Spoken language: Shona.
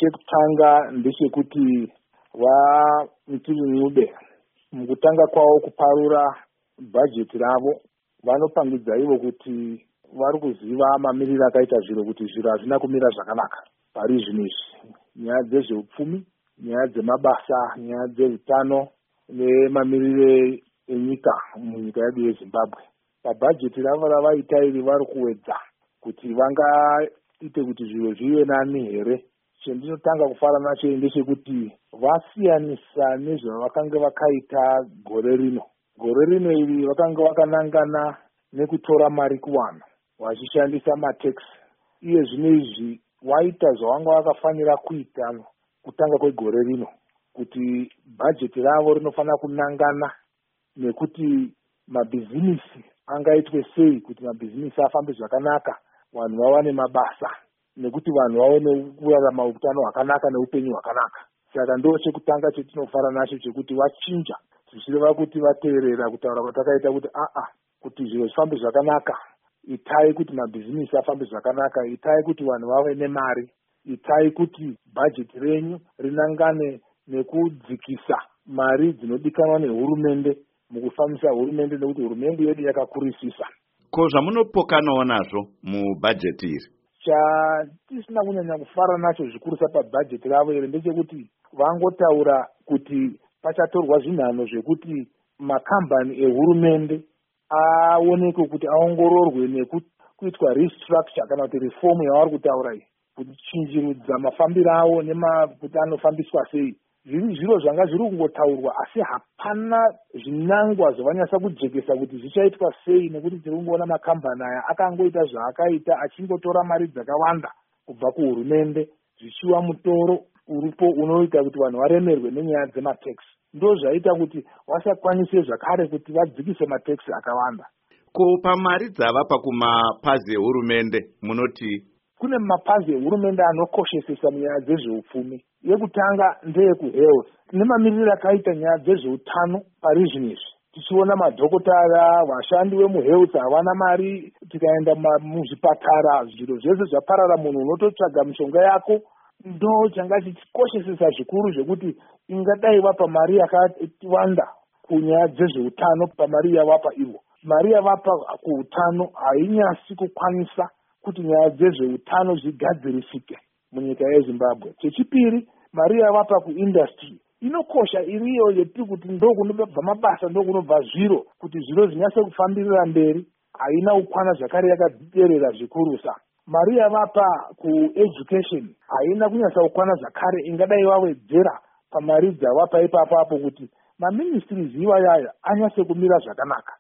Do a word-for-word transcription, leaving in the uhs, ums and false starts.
chekutanga ndechekuti vaMutirinyube mukutanga kwavo kuparura bhajeti ravo vanopangidza ivo kuti vari kuziva mamiriro akaita zviro kuti zviro hazvina kumira zvakanaka pari zvino izvi, nyaya dzezveupfumi, nyaya dzemabasa, nyaya dzeutano nemamiriro enyika munyika yedu yeZimbabwe. Pabhajeti ravo ravaita iri vari kuwedza kuti vangaite kuti zviro zvive nani here. Chendinotanga kufara nacho ndechekuti vasiyanisa nezvavakanga vakaita gore rino. Gore rino iri vakanga vakanangana nekutora mari kuvanhu vachishandisa matax. Iye zvino izvi waita zvavanga vakafanira kuita kutanga kwegore rino, kuti bhajeti ravo rinofanira kunangana nekuti mabhizinisi angaitwe sei kuti mabhizinisi afambe zvakanaka, vanhu vawane mabasa, nekuti vanhu vaone kurarama utano hwakanaka neupenyu hwakanaka. Saka ndo chekutanga chetinofara nacho chekuti vachinja, zvichireva kuti vateerera kutaura kwatakaita kuti a a kuti zviro zvifambe zvakanaka, itai kuti mabhizinisi afambe zvakanaka, itai kuti vanhu vave nemari, itai kuti bhajeti renyu rinangane nekudzikisa mari dzinodikanwa nehurumende mukufambisa hurumende, nekuti hurumende yedu yakakurisisa. Ko zvamunopokanawo nazvo mubhajeti iri? Chatisina kunyanya kufara nacho zvikurusa pabhajeti ravo iri ndechekuti vangotaura kuti pachatorwa zvinhano zvekuti makambani ehurumende aonekwe kuti aongororwe nekuitwa restructure kana kuti reform yavari kutaura iyi, kuchinjirudza mafambiro avo nekuti anofambiswa sei. Zviri zviro zvanga zviri kungotaurwa asi hapana zvinangwa zvavanyasa kujekesa kuti zvichaitwa sei, nekuti tiri kungoona makambani aya akangoita zvaakaita achingotora mari dzakawanda kubva kuhurumende zvichiwa mutoro uripo unoita kuti vanhu varemerwe nenyaya dzematax. Ndo zvaita kuti vasakwanise zvakare kuti vadzikise matax akawanda. Ko pamari dzavapa kumapazi ehurumende munoti? Kune mapazi ehurumende anokoshesesa munyaya dzezveupfumi. Yekutanga ndeyekuhealth, nemamiriro akaita nyaya dzezveutano parizvino izvi. Tichiona madhokotara, vashandi vemuhealth havana mari, tikaenda muzvipatara zviro zvese zvaparara, munhu unototsvaga mishonga yako. Ndo changa chichikoshesesa zvikuru zvekuti ingadai vapa mari yakawanda kunyaya dzezveutano pamari yavapa ivo. Mari yavapa kuutano hainyasi kukwanisa kuti nyaya dzezveutano zvigadzirisike munyika yeZimbabwe. Chechipiri, mari yavapa kuindustry inokosha iriyo yeti kuti ndo kunobva mabasa, ndo kunobva zviro, kuti zviro zvinyase kufambirira mberi, haina kukwana zvakare yakaderera zvikurusa. Mari yavapa kueducation haina kunyasa kukwana zvakare, ingadai wawedzera pamari dzavapa ipapapo kuti maministries iwayaya anyase kumira zvakanaka.